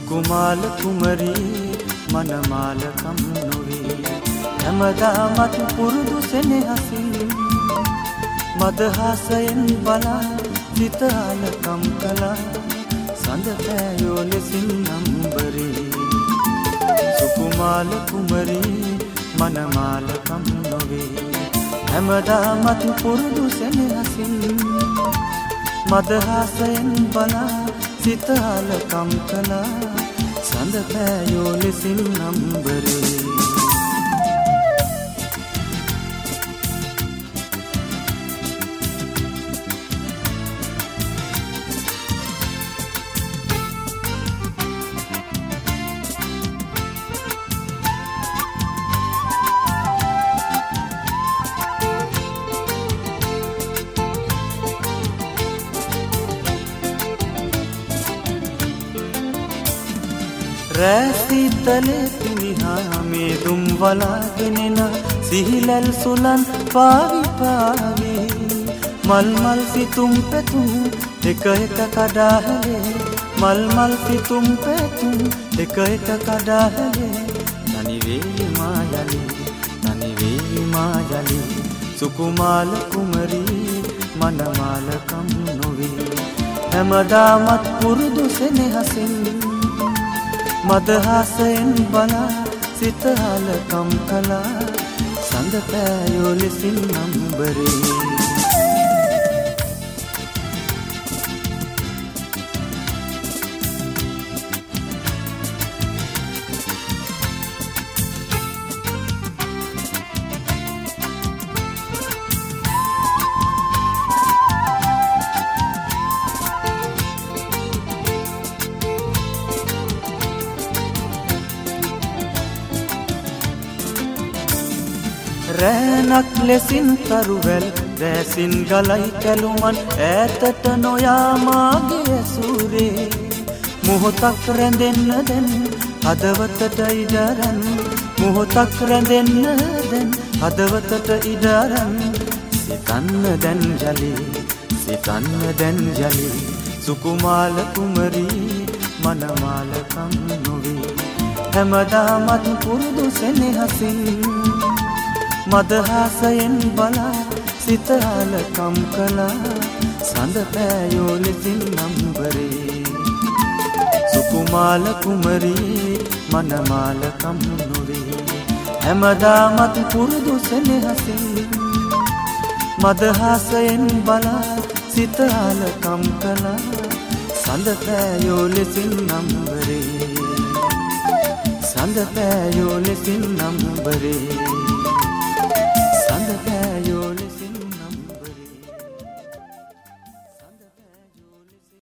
සුකුමාල කුමරී මනමාලකම් නොවේ හැමදාමත් පුරුදු සෙනෙහසින් මදහසයෙන් බලා සිතාලකම් කළා සඳ පෑයෝ ලෙසින් නම්බරේ සුකුමාල කුමරී මනමාලකම් නොවේ හැමදාමත් පුරුදු සෙනෙහසින් මදහසයෙන් බලා සිතාලකම් කළා සඳ පෑයෝ ලෙසින් නම්බරේ රැසිතලේ පිනිහා මේ දුම් වලාගෙනෙන සිහිලල් සුලන් පාවි පාවි මල් මල් සිතුම් පැතුම් එක එක කඩාහලේ මල් මල් සිතුම් පැතුම් එක එක කඩාහලේ තනිවේ මායලි සුකුමාල කුමරී මනමාලකම් නොවේ හැමදාමත් පුරුදු සෙනෙහසින් මදහසයෙන් බලා සිතාලකම් කළා සඳ පෑයෝ ලෙසින් නම්බරේ රෑනක් ලෙසින් තරුවැල් රැසින් ගලයි කැලුමන් ඈතට නොයා මාගේ සූරේ මොහොතක් රැඳෙන්න දැන් හදවතට ඉඩරන් මොහොතක් රැඳෙන්න දැන් හදවතට ඉඩරන් සිතන්න දැන් ජලි සුකුමාල කුමරී මනමාලකම් නොවේ හැමදාමත් පුරුදු සෙනෙහසින් මදහසයෙන් බලා සිතාලකම් කළා සඳ පෑයෝ ලෙසින් නම්බරේ සුකුමාල කුමරී මනමාලකම් නොවේ හැමදාමත් පුරුදු සෙනෙහසින් මදහසයෙන් බලා සිතාලකම් කළා සඳ පෑයෝ ලෙසින් නම්බරේ සඳ පෑයෝ ලෙසින් නම්බරේ